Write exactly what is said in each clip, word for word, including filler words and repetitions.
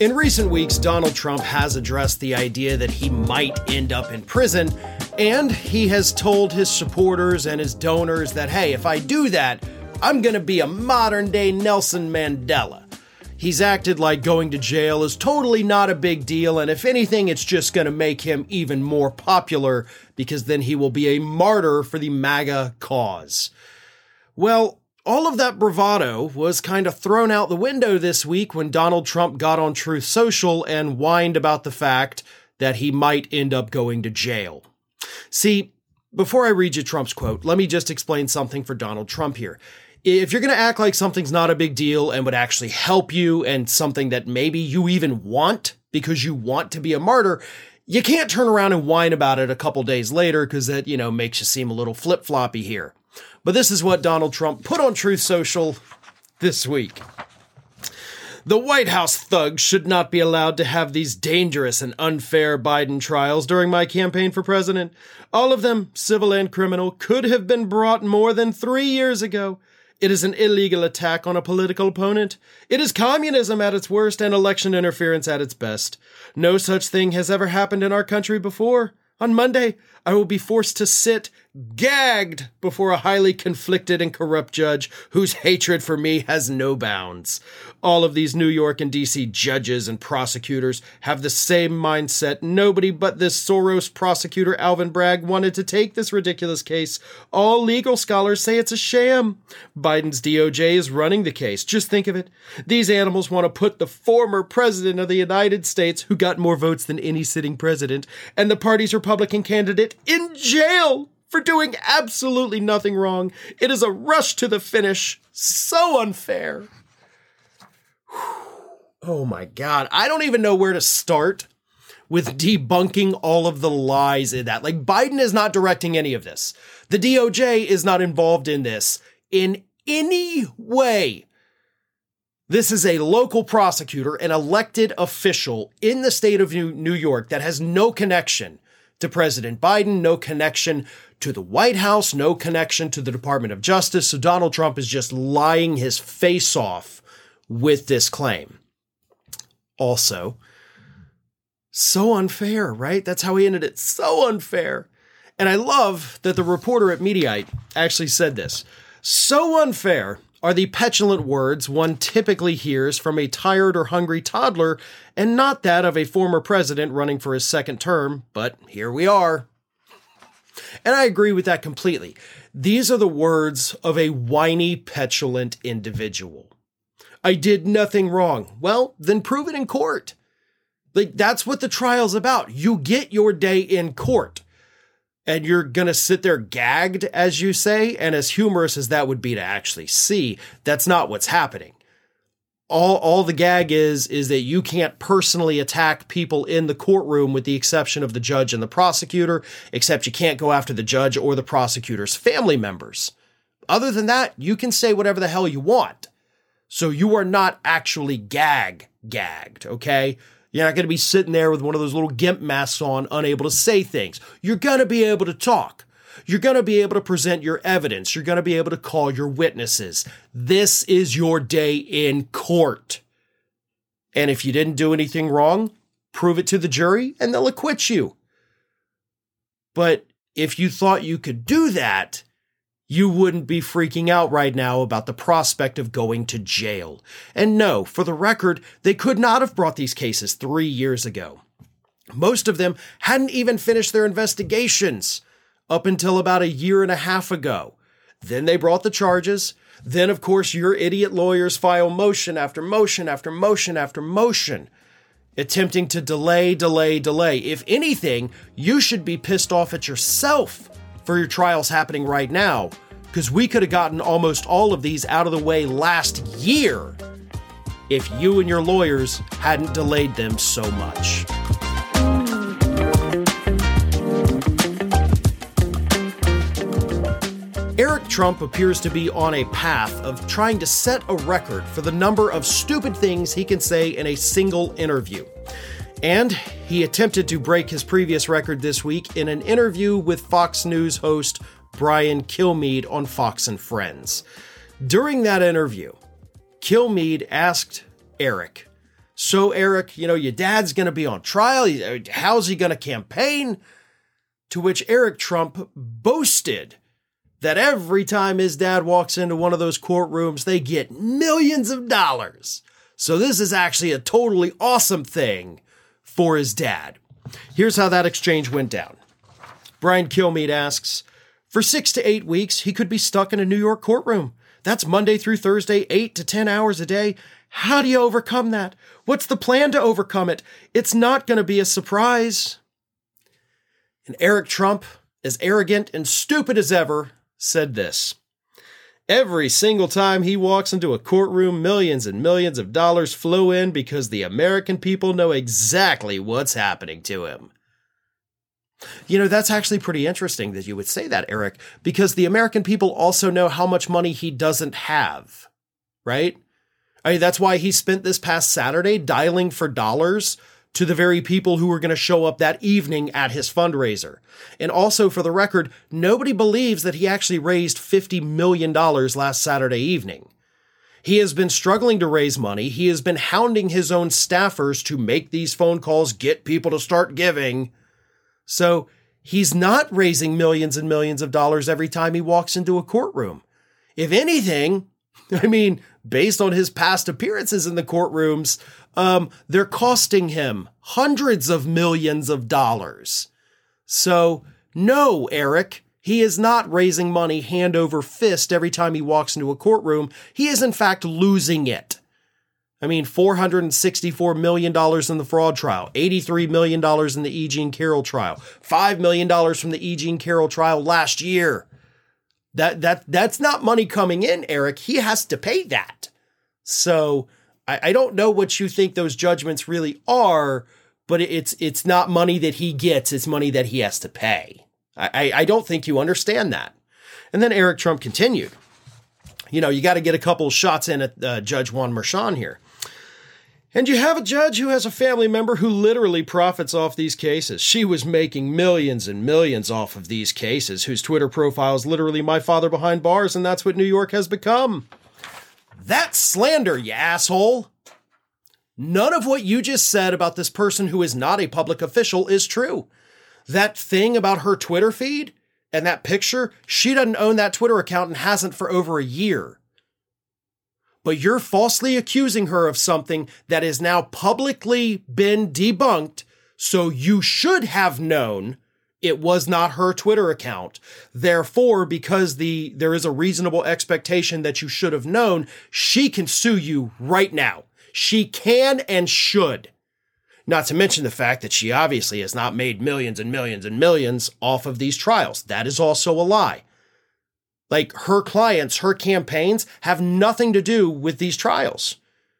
In recent weeks, Donald Trump has addressed the idea that he might end up in prison, and he has told his supporters and his donors that, hey, if I do that, I'm gonna be a modern-day Nelson Mandela. He's acted like going to jail is totally not a big deal, and if anything, it's just gonna make him even more popular, because then he will be a martyr for the MAGA cause. Well, all of that bravado was kind of thrown out the window this week when Donald Trump got on Truth Social and whined about the fact that he might end up going to jail. See, before I read you Trump's quote, let me just explain something for Donald Trump here. If you're going to act like something's not a big deal and would actually help you and something that maybe you even want because you want to be a martyr, you can't turn around and whine about it a couple days later because that, you know, makes you seem a little flip-floppy here. But this is what Donald Trump put on Truth Social this week. The White House thugs should not be allowed to have these dangerous and unfair Biden trials during my campaign for president. All of them, civil and criminal, could have been brought more than three years ago. It is an illegal attack on a political opponent. It is communism at its worst and election interference at its best. No such thing has ever happened in our country before. On Monday, I will be forced to sit gagged before a highly conflicted and corrupt judge whose hatred for me has no bounds. All of these New York and D C judges and prosecutors have the same mindset. Nobody but this Soros prosecutor Alvin Bragg wanted to take this ridiculous case. All legal scholars say it's a sham. Biden's D O J is running the case. Just think of it. These animals want to put the former president of the United States, who got more votes than any sitting president, and the party's Republican candidate in jail for doing absolutely nothing wrong. It is a rush to the finish. So unfair. Oh my God. I don't even know where to start with debunking all of the lies in that. Like, Biden is not directing any of this. The D O J is not involved in this in any way. This is a local prosecutor, an elected official in the state of New York that has no connection to President Biden, no connection to the White House, no connection to the Department of Justice. So Donald Trump is just lying his face off with this claim. Also, so unfair, right? That's how he ended it. So unfair. And I love that the reporter at Mediaite actually said this. So unfair are the petulant words one typically hears from a tired or hungry toddler, and not that of a former president running for his second term, but here we are. And I agree with that completely. These are the words of a whiny, petulant individual. I did nothing wrong. Well, then prove it in court. Like, that's what the trial's about. You get your day in court. And you're going to sit there gagged, as you say, and as humorous as that would be to actually see, that's not what's happening. All, all the gag is, is that you can't personally attack people in the courtroom with the exception of the judge and the prosecutor, except you can't go after the judge or the prosecutor's family members. Other than that, you can say whatever the hell you want. So you are not actually gag gagged, okay? You're not going to be sitting there with one of those little gimp masks on, unable to say things. You're going to be able to talk. You're going to be able to present your evidence. You're going to be able to call your witnesses. This is your day in court. And if you didn't do anything wrong, prove it to the jury and they'll acquit you. But if you thought you could do that, you wouldn't be freaking out right now about the prospect of going to jail. And no, for the record, they could not have brought these cases three years ago. Most of them hadn't even finished their investigations up until about a year and a half ago. Then they brought the charges. Then, of course, your idiot lawyers file motion after motion after motion after motion, attempting to delay, delay, delay. If anything, you should be pissed off at yourself for your trials happening right now, because we could have gotten almost all of these out of the way last year if you and your lawyers hadn't delayed them so much. Eric Trump appears to be on a path of trying to set a record for the number of stupid things he can say in a single interview. And he attempted to break his previous record this week in an interview with Fox News host Brian Kilmeade on Fox and Friends. During that interview, Kilmeade asked Eric So, Eric, you know, your dad's going to be on trial. How's he going to campaign? To which Eric Trump boasted that every time his dad walks into one of those courtrooms, they get millions of dollars. So this is actually a totally awesome thing for his dad. Here's how that exchange went down. Brian Kilmeade asks, for six to eight weeks, he could be stuck in a New York courtroom. That's Monday through Thursday, eight to ten hours a day. How do you overcome that? What's the plan to overcome it? It's not going to be a surprise. And Eric Trump, as arrogant and stupid as ever, said this. Every single time he walks into a courtroom, millions and millions of dollars flow in because the American people know exactly what's happening to him. You know, that's actually pretty interesting that you would say that, Eric, because the American people also know how much money he doesn't have, right? I mean, that's why he spent this past Saturday dialing for dollars to the very people who were going to show up that evening at his fundraiser. And also, for the record, nobody believes that he actually raised fifty million dollars last Saturday evening. He has been struggling to raise money. He has been hounding his own staffers to make these phone calls, get people to start giving. So he's not raising millions and millions of dollars every time he walks into a courtroom. If anything, I mean, based on his past appearances in the courtrooms, um, they're costing him hundreds of millions of dollars. So no, Eric, he is not raising money hand over fist every time he walks into a courtroom. He is in fact losing it. I mean, four hundred sixty-four million dollars in the fraud trial, eighty-three million dollars in the E. Jean Carroll trial, five million dollars from the E. Jean Carroll trial last year. That that that's not money coming in, Eric. He has to pay that. So I, I don't know what you think those judgments really are, but it's it's not money that he gets. It's money that he has to pay. I, I, I don't think you understand that. And then Eric Trump continued. You know, you got to get a couple shots in at uh, Judge Juan Merchan here. And you have a judge who has a family member who literally profits off these cases. She was making millions and millions off of these cases, whose Twitter profile is literally my father behind bars, and that's what New York has become. That's slander, you asshole. None of what you just said about this person who is not a public official is true. That thing about her Twitter feed and that picture, she doesn't own that Twitter account and hasn't for over a year. But you're falsely accusing her of something that has now publicly been debunked, so you should have known it was not her Twitter account. Therefore, because the there is a reasonable expectation that you should have known, she can sue you right now. She can and should. Not to mention the fact that she obviously has not made millions and millions and millions off of these trials. That is also a lie. Like, her clients, her campaigns have nothing to do with these trials.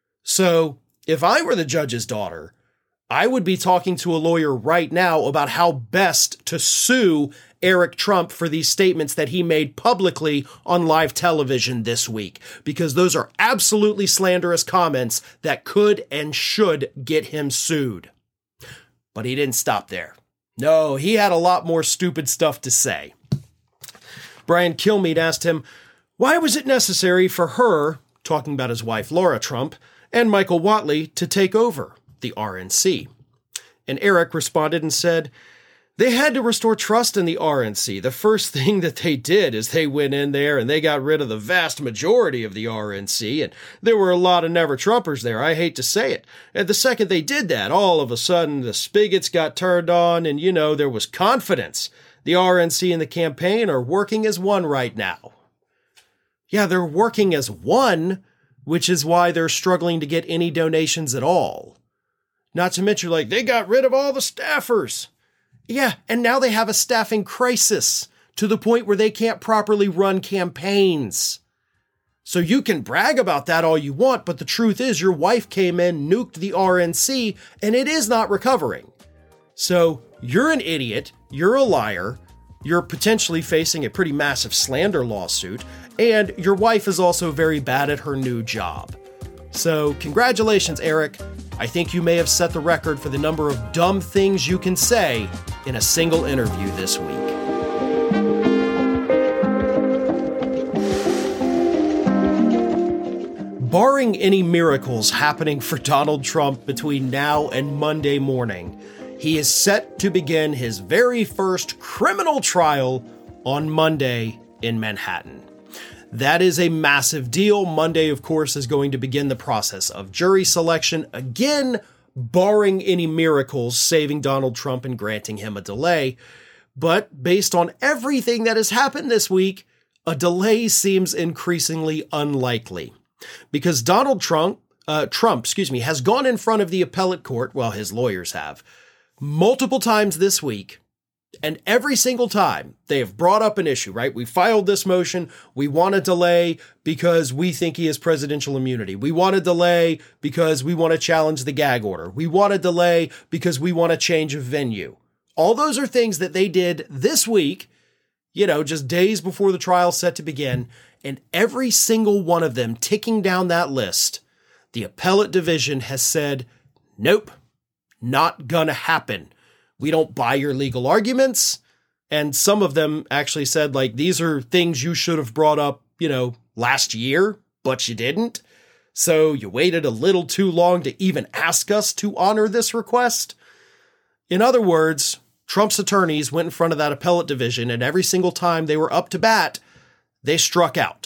So if I were the judge's daughter, I would be talking to a lawyer right now about how best to sue Eric Trump for these statements that he made publicly on live television this week, because those are absolutely slanderous comments that could and should get him sued. But he didn't stop there. No, he had a lot more stupid stuff to say. Brian Kilmeade asked him, why was it necessary for her, talking about his wife Laura Trump, and Michael Whatley to take over the R N C? And Eric responded and said, they had to restore trust in the R N C. The first thing that they did is they went in there and they got rid of the vast majority of the R N C, and there were a lot of never-Trumpers there, I hate to say it. And the second they did that, all of a sudden the spigots got turned on and, you know, there was confidence. The R N C and the campaign are working as one right now. Yeah, they're working as one, which is why they're struggling to get any donations at all. Not to mention, like, they got rid of all the staffers. Yeah, and now they have a staffing crisis to the point where they can't properly run campaigns. So you can brag about that all you want, but the truth is your wife came in, nuked the R N C, and it is not recovering. So you're an idiot, you're a liar, you're potentially facing a pretty massive slander lawsuit, and your wife is also very bad at her new job. So congratulations, Eric. I think you may have set the record for the number of dumb things you can say in a single interview this week. Barring any miracles happening for Donald Trump between now and Monday morning, he is set to begin his very first criminal trial on Monday in Manhattan. That is a massive deal. Monday, of course, is going to begin the process of jury selection, again, barring any miracles saving Donald Trump and granting him a delay. But based on everything that has happened this week, a delay seems increasingly unlikely. Because Donald Trump, uh, Trump, excuse me, has gone in front of the appellate court, well, his lawyers have, multiple times this week, and every single time they have brought up an issue, right? We filed this motion. We want a delay because we think he has presidential immunity. We want a delay because we want to challenge the gag order. We want a delay because we want a change of venue. All those are things that they did this week, you know, just days before the trial set to begin. And every single one of them ticking down that list, the appellate division has said, nope, not gonna happen. We don't buy your legal arguments. And some of them actually said, like, these are things you should have brought up, you know, last year, but you didn't. So you waited a little too long to even ask us to honor this request. In other words, Trump's attorneys went in front of that appellate division, and every single time they were up to bat, they struck out.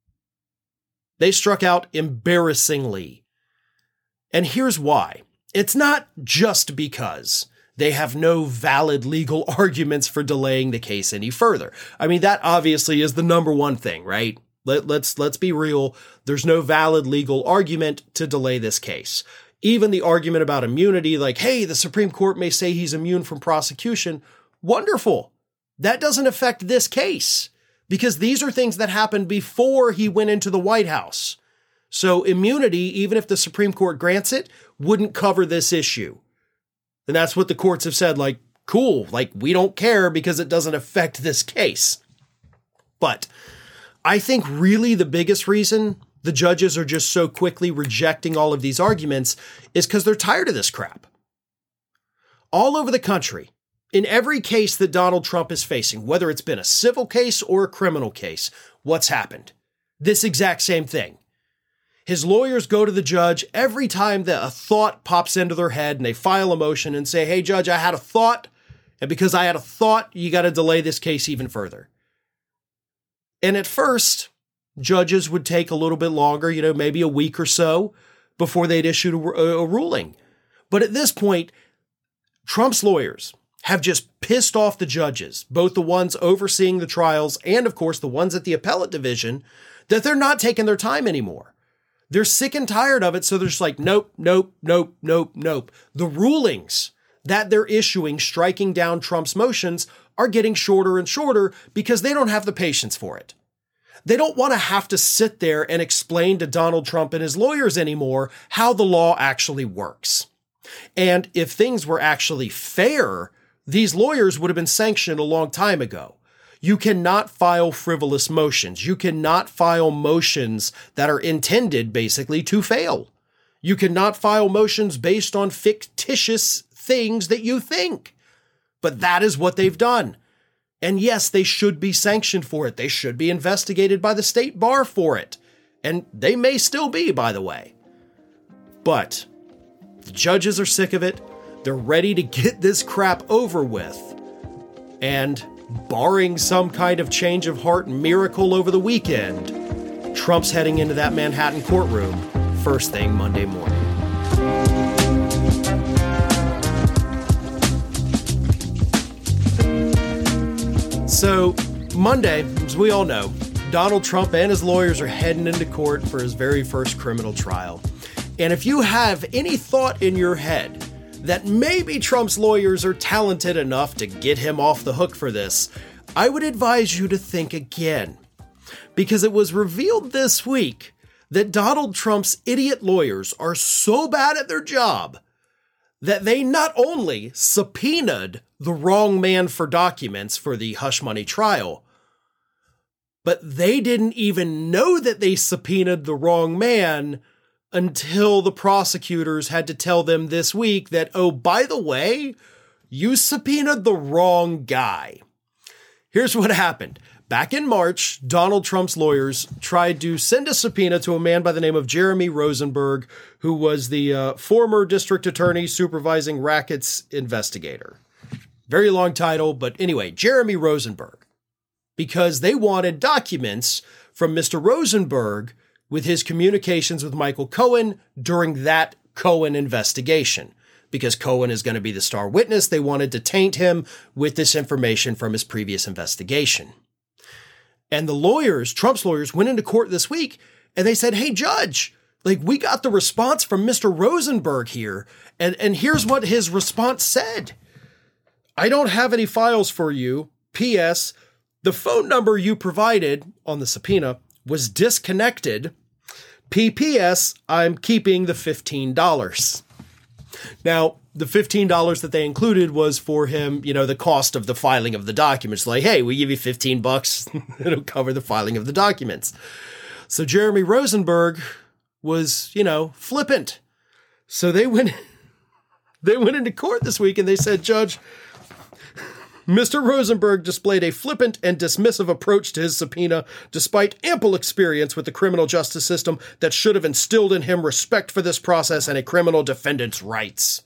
They struck out embarrassingly. And here's why. It's not just because they have no valid legal arguments for delaying the case any further. I mean, that obviously is the number one thing, right? Let, let's, let's be real. There's no valid legal argument to delay this case. Even the argument about immunity, like, hey, the Supreme Court may say he's immune from prosecution. Wonderful. That doesn't affect this case, because these are things that happened before he went into the White House. So immunity, even if the Supreme Court grants it, wouldn't cover this issue. And that's what the courts have said, like, cool, like, we don't care because it doesn't affect this case. But I think really the biggest reason the judges are just so quickly rejecting all of these arguments is because they're tired of this crap. All over the country, in every case that Donald Trump is facing, whether it's been a civil case or a criminal case, what's happened? This exact same thing. His lawyers go to the judge every time that a thought pops into their head and they file a motion and say, hey, judge, I had a thought. And because I had a thought, you got to delay this case even further. And at first, judges would take a little bit longer, you know, maybe a week or so before they'd issue a, a ruling. But at this point, Trump's lawyers have just pissed off the judges, both the ones overseeing the trials and, of course, the ones at the appellate division, that they're not taking their time anymore. They're sick and tired of it, so they're just like, nope, nope, nope, nope, nope. The rulings that they're issuing, striking down Trump's motions, are getting shorter and shorter because they don't have the patience for it. They don't want to have to sit there and explain to Donald Trump and his lawyers anymore how the law actually works. And if things were actually fair, these lawyers would have been sanctioned a long time ago. You cannot file frivolous motions. You cannot file motions that are intended basically to fail. You cannot file motions based on fictitious things that you think. But that is what they've done. And yes, they should be sanctioned for it. They should be investigated by the state bar for it. And they may still be, by the way. But the judges are sick of it. They're ready to get this crap over with. And barring some kind of change of heart miracle over the weekend, Trump's heading into that Manhattan courtroom first thing Monday morning. So, Monday, as we all know, Donald Trump and his lawyers are heading into court for his very first criminal trial. And if you have any thought in your head that maybe Trump's lawyers are talented enough to get him off the hook for this, I would advise you to think again. Because it was revealed this week that Donald Trump's idiot lawyers are so bad at their job that they not only subpoenaed the wrong man for documents for the hush money trial, but they didn't even know that they subpoenaed the wrong man until the prosecutors had to tell them this week that, oh, by the way, you subpoenaed the wrong guy. Here's what happened. Back in March, Donald Trump's lawyers tried to send a subpoena to a man by the name of Jeremy Rosenberg, who was the uh, former district attorney supervising rackets investigator. Very long title, but anyway, Jeremy Rosenberg, because they wanted documents from Mister Rosenberg with his communications with Michael Cohen during that Cohen investigation. Because Cohen is going to be the star witness, they wanted to taint him with this information from his previous investigation. And the lawyers, Trump's lawyers, went into court this week and they said, hey, judge, like we got the response from Mister Rosenberg here. And, and here's what his response said. I don't have any files for you. P S. The phone number you provided on the subpoena was disconnected. P P S. I'm keeping the fifteen dollars. Now, the fifteen dollars that they included was for him, you know, the cost of the filing of the documents. Like, hey, we give you fifteen bucks. It'll cover the filing of the documents. So Jeremy Rosenberg was, you know, flippant. So they went, they went into court this week and they said, Judge, Mister Rosenberg displayed a flippant and dismissive approach to his subpoena, despite ample experience with the criminal justice system that should have instilled in him respect for this process and a criminal defendant's rights.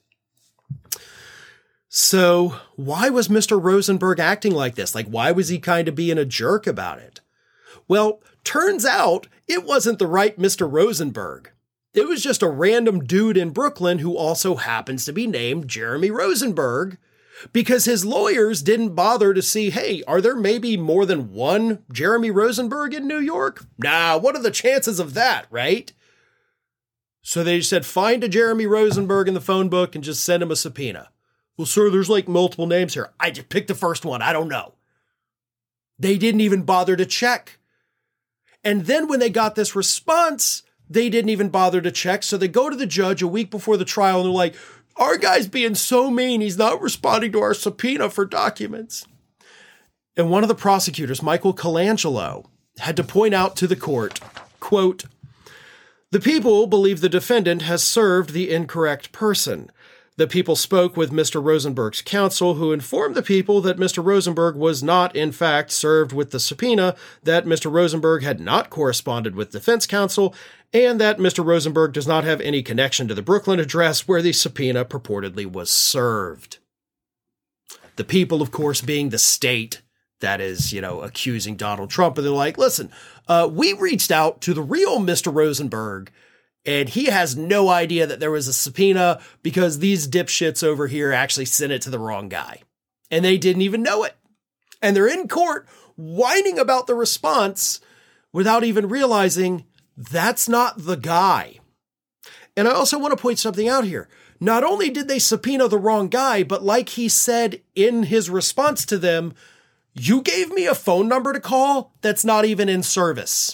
So why was Mister Rosenberg acting like this? Like, why was he kind of being a jerk about it? Well, turns out it wasn't the right Mister Rosenberg. It was just a random dude in Brooklyn who also happens to be named Jeremy Rosenberg, because his lawyers didn't bother to see, hey, are there maybe more than one Jeremy Rosenberg in New York? Nah, what are the chances of that, right? So they said, find a Jeremy Rosenberg in the phone book and just send him a subpoena. Well, sir, there's like multiple names here. I just picked the first one. I don't know. They didn't even bother to check. And then when they got this response, they didn't even bother to check. So they go to the judge a week before the trial and they're like, our guy's being so mean, he's not responding to our subpoena for documents. And one of the prosecutors, Michael Colangelo, had to point out to the court, quote, the people believe the defendant has served the incorrect person. The people spoke with Mister Rosenberg's counsel, who informed the people that Mister Rosenberg was not, in fact, served with the subpoena, that Mister Rosenberg had not corresponded with defense counsel, and that Mister Rosenberg does not have any connection to the Brooklyn address where the subpoena purportedly was served. The people, of course, being the state that is, you know, accusing Donald Trump, and they're like, listen, uh, we reached out to the real Mister Rosenberg, and he has no idea that there was a subpoena because these dipshits over here actually sent it to the wrong guy. And they didn't even know it. And they're in court whining about the response without even realizing that's not the guy. And I also want to point something out here. Not only did they subpoena the wrong guy, but like he said in his response to them, you gave me a phone number to call that's not even in service.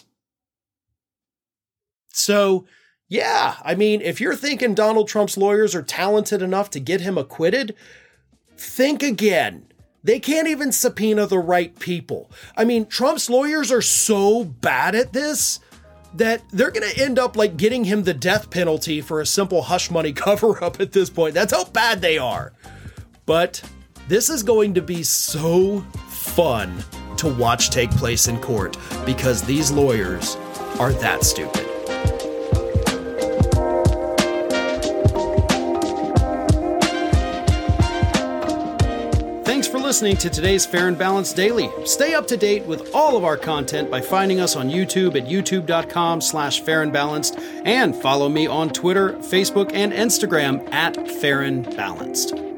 So, yeah, I mean, if you're thinking Donald Trump's lawyers are talented enough to get him acquitted, think again. They can't even subpoena the right people. I mean, Trump's lawyers are so bad at this that they're going to end up like getting him the death penalty for a simple hush money cover-up at this point. That's how bad they are. But this is going to be so fun to watch take place in court because these lawyers are that stupid. Thanks for listening to today's Fair and Balanced Daily. Stay up to date with all of our content by finding us on YouTube at youtube.com slash fair and balanced and follow me on Twitter, Facebook, and Instagram at Fair and Balanced.